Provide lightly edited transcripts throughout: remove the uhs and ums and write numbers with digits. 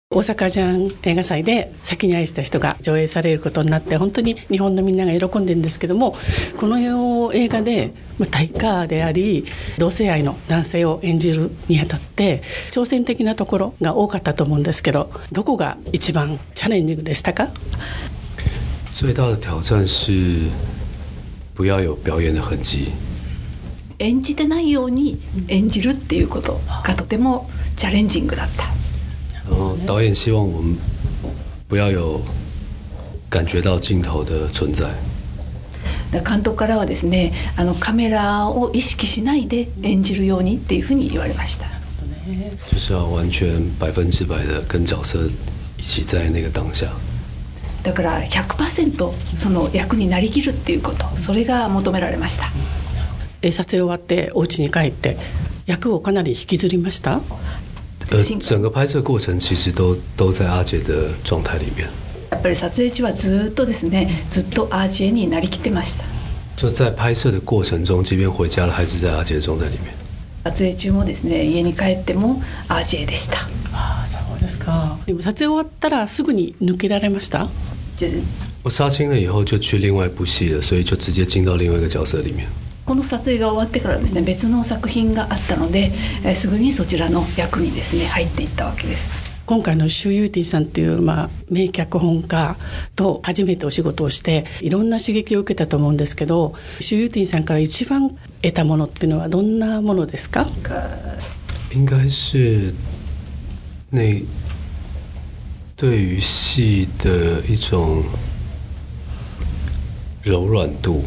大阪ジャン映画祭で先に愛した人が上映されることになって、本当に日本のみんなが喜んでるんですけども、この映画で大家であり同性愛の男性を演じるにあたって挑戦的なところが多かったと思うんですけど、どこが一番チャレンジングでしたか？ 最大的挑战是不要有表演的痕迹。 演じてないように演じるっていうことがとてもチャレンジングだった。 然后导演希望我们不要有感觉到镜頭的存在。 監督からはですね、カメラを意識しないで演じるようにっていうふうに言われました。 就是要完全100%的跟角色一起在那个当下。 だから 100% その役になりきるっていうこと、それが求められました。 撮影終わってお家に帰って役をかなり引きずりました？ 整个拍摄过程其实都在阿姐的状態里面。 やっぱり撮影中はずっとですね、ずっとアージェになりきってました。 就在拍摄的过程中，即便回家了，还是在阿姐的状態里面。 撮影中もですね、家に帰ってもアージェでした。 そうですか。でも撮影終わったらすぐに抜けられました？ 我杀青了以后就去另外一部戏了，所以就直接进到另外一个角色里面。 この撮影が終わってからですね、別の作品があったので、すぐにそちらの役にですね入っていったわけです。 今回のシュ・ユーティさんっていう、名脚本家と初めてお仕事をしていろんな刺激を受けたと思うんですけど、シュ・ユーティさんから一番得たものっていうのはどんなものですか？ 应该是那对于戏的一种柔軟度。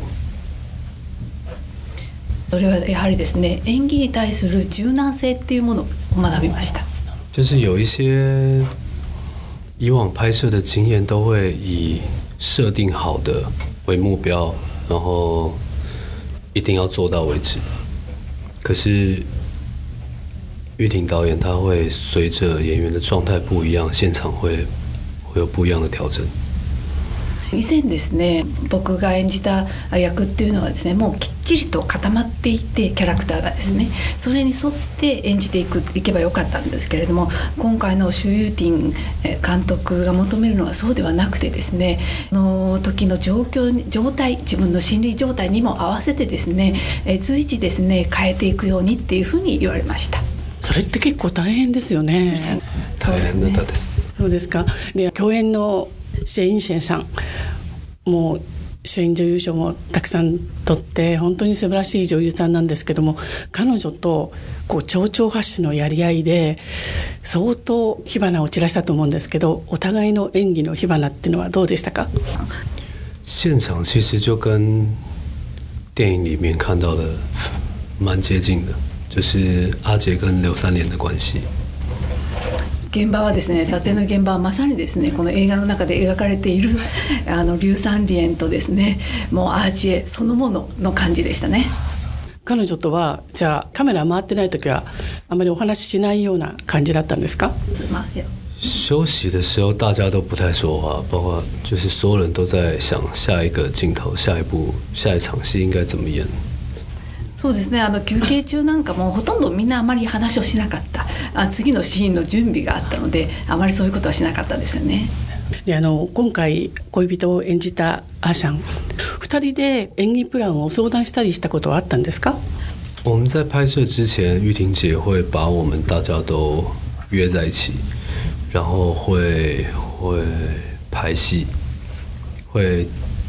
それはやはりですね、演技に対する柔軟性っていうものを学びました。 就是有一些以往拍摄的经验都会以设定好的为目标，然后一定要做到为止。可是玉婷导演他会随着演員的状態不一樣，現場會有不一樣的調整。 以前ですね、僕が演じた役っていうのはですね、もうきっちりと固まっていて、キャラクターがですね、それに沿って演じていけばよかったんですけれども、今回のシュ・ユーティン監督が求めるのはそうではなくてですね、の時の状態、自分の心理状態にも合わせてですね、随時ですね変えていくようにっていうふうに言われました。 それって結構大変ですよね。 大変だったです。 そうですか。で、共演の謝雲仙さんもう主演女優賞もたくさん取って本当に素晴らしい女優さんなんですけども、彼女と丁々発止のやり合いで相当火花を散らしたと思うんですけど、お互いの演技の火花っていうのはどうでしたか？ 現場其實就跟電影裡面看到的蠻接近的，就是阿姐跟劉三連的關係。 現場はですね、撮影の現場はまさにですね、この映画の中で描かれている劉三連とですね、もうアージェそのものの感じでしたね。 彼女とはじゃあカメラ回ってない時はあまりお話ししないような感じだったんですか？ 休息的時候大家都不太說話，包括就是所有人都在想下一個鏡頭、下一場戲應該怎麼演。 そうですね、休憩中なんかもほとんどみんなあまり話をしなかった。次のシーンの準備があったので、あまりそういうことはしなかったですよね。 で、今回恋人を演じた阿翔2人で演技プランを相談したりしたことはあったんですか？ 我们在拍攝之前，玉婷姐會把我們大家都約在一起，然後會排戲，會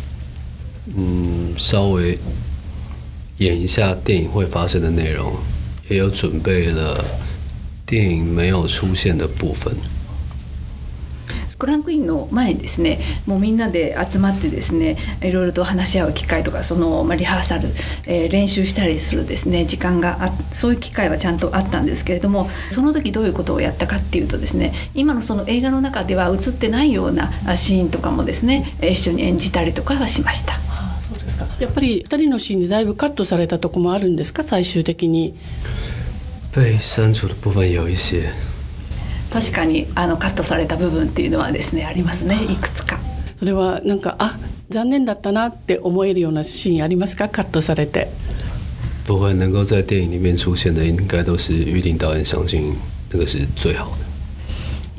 稍微演一下電影會發生的內容，也有準備了電影沒有出現的部分。 クランクインの前にですね、もうみんなで集まってですね、いろいろと話し合う機会とか、リハーサル、練習したりするですね時間がそういう機会はちゃんとあったんですけれども、その時どういうことをやったかっていうとですね、今のその映画の中では映ってないようなシーンとかもですね、一緒に演じたりとかはしました。 やっぱり2人のシーンでだいぶカットされたとこもあるんですか？最終的に被刪除的部分有一些。 確かにカットされた部分っていうのはですねありますね、いくつか。 それはなんか残念だったなって思えるようなシーンありますか？カットされて。 不会能夠在電影裡面出現的應該都是玉婷導演相信那個是最好的。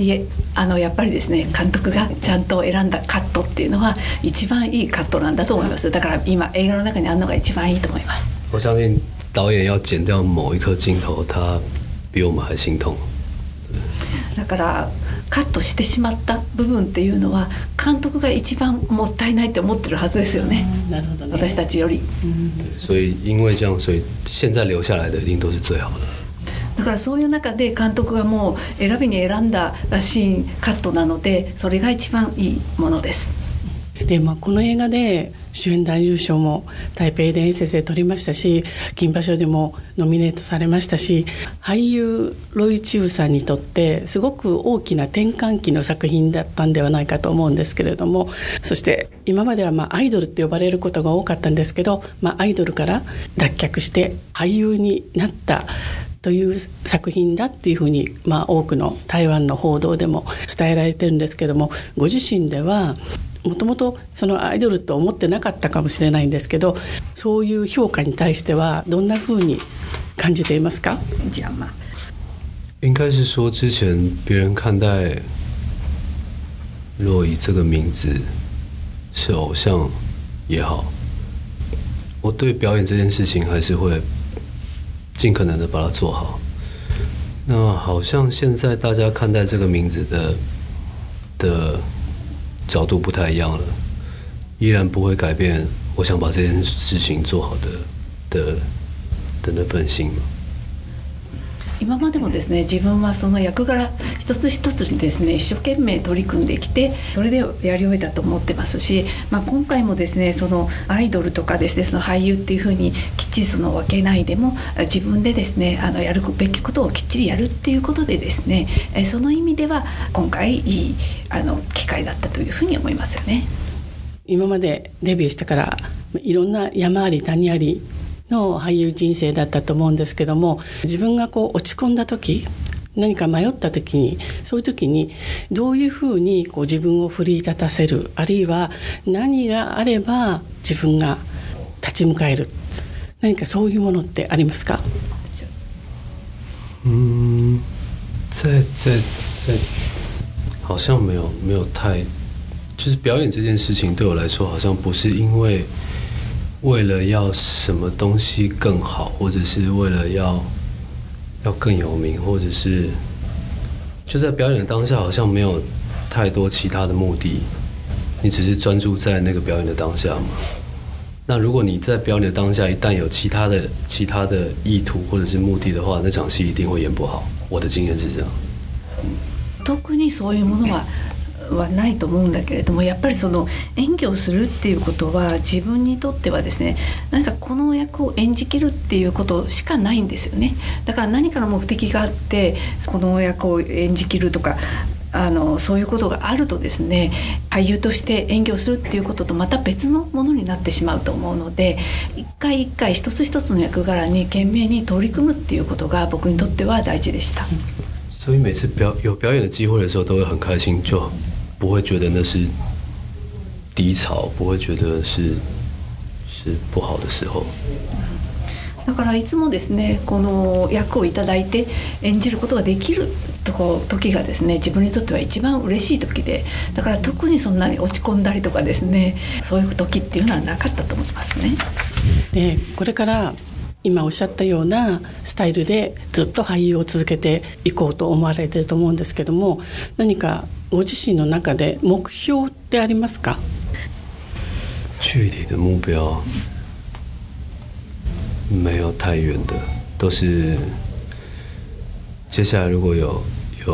いえ、やっぱりですね、監督がちゃんと選んだカットっていうのは一番いいカットなんだと思います。だから今映画の中にあるのが一番いいと思います。 我相信导演要剪掉某一颗镜頭，他比我们还心痛。 だからカットしてしまった部分っていうのは監督が一番もったいないって思ってるはずですよね。 なるほどね。 私たちより。 所以因为这样，所以现在留下来的一定都是最好的。 だからそういう中で監督がもう選びに選んだシーンカットなので、それが一番いいものです。 で、この映画で主演男優賞も台北伝説で取りましたし、金馬賞でもノミネートされましたし、俳優ロイ・チウさんにとってすごく大きな転換期の作品だったんではないかと思うんですけれども、そして今まではアイドルって呼ばれることが多かったんですけど、アイドルから脱却して俳優になったという作品だっていうふうに、多くの台湾の報道でも伝えられてるんですけども、ご自身ではもともとそのアイドルと思ってなかったかもしれないんですけど、そういう評価に対してはどんなふうに感じていますか？ 应该是说，之前别人看待若仪这个名字是偶像也好，我对表演这件事情还是会尽可能的把它做好。那好像现在大家看待这个名字的角度不太一样了，依然不会改变我想把这件事情做好的那份心嘛。 今までもですね、自分はその役柄一つ一つにですね、一生懸命取り組んできて、それでやり終えたと思ってますし、今回もですね、そのアイドルとかですね、その俳優っていうふうにきっちりその分けないでも、自分でですね、やるべきことをきっちりやるっていうことでですね、その意味では今回いい機会だったというふうに思いますよね。 今までデビューしてからいろんな山あり谷ありの俳優人生だったと思うんですけども、自分が落ち込んだ時、何か迷った時に、そういう時にどういうふうに自分を奮い立たせる、あるいは何があれば自分が立ち向かえる、何かそういうものってありますか？ 好像没有太，就是表演这件事情对我来说，好像不是因为了要什么东西更好，或者是为了要更有名，或者是就在表演的当下，好像没有太多其他的目的，你只是专注在那个表演的当下嘛。那如果你在表演的当下一旦有其他的意图或者是目的的话，那场戏一定会演不好。我的经验是这样。 特にそういうものはないと思うんだけれども、やっぱりその演技をするっていうことは自分にとってはですね、何かこの役を演じきるっていうことしかないんですよね。だから何かの目的があってこの役を演じきるとかそういうことがあるとですね、俳優として演技をするっていうこととまた別のものになってしまうと思うので、一回一回一つ一つの役柄に懸命に取り組むっていうことが僕にとっては大事でした。 所以每次有表演的机会的时候，都会很开心，就不会觉得那是低潮，不会觉得是不好的时候。 だからいつもですね、この役をいただいて演じることができる時がですね、自分にとっては一番嬉しい時で、だから特にそんなに落ち込んだりとかですね、そういう時っていうのはなかったと思いますね。 で、これから今おっしゃったようなスタイルでずっと俳優を続けていこうと思われていると思うんですけども、何かご自身の中で目標ってありますか？ 具体的目标没有太远的，都是接下来如果有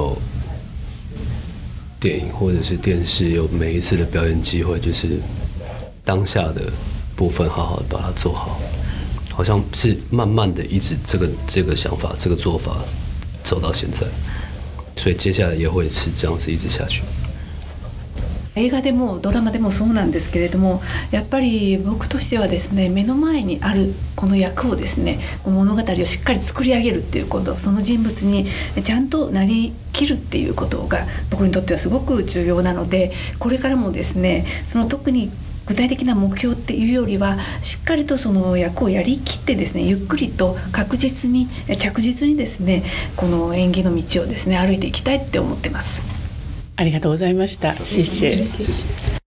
电影或者是电视有每一次的表演机会，就是当下的部分好好的把它做好。好像是慢慢的一直这个想法这个做法走到现在，所以接下来也会是这样子一直下去。 映画でもドラマでもそうなんですけれども、やっぱり僕としてはですね、目の前にあるこの役をですね、この物語をしっかり作り上げるっていうこと、その人物にちゃんとなりきるっていうことが僕にとってはすごく重要なので、これからもですね、その特に具体的な目標っていうよりはしっかりとその役をやりきってですね、ゆっくりと確実に着実にですね、この演技の道をですね歩いていきたいって思ってます。 ありがとうございました。谢謝。 谢谢。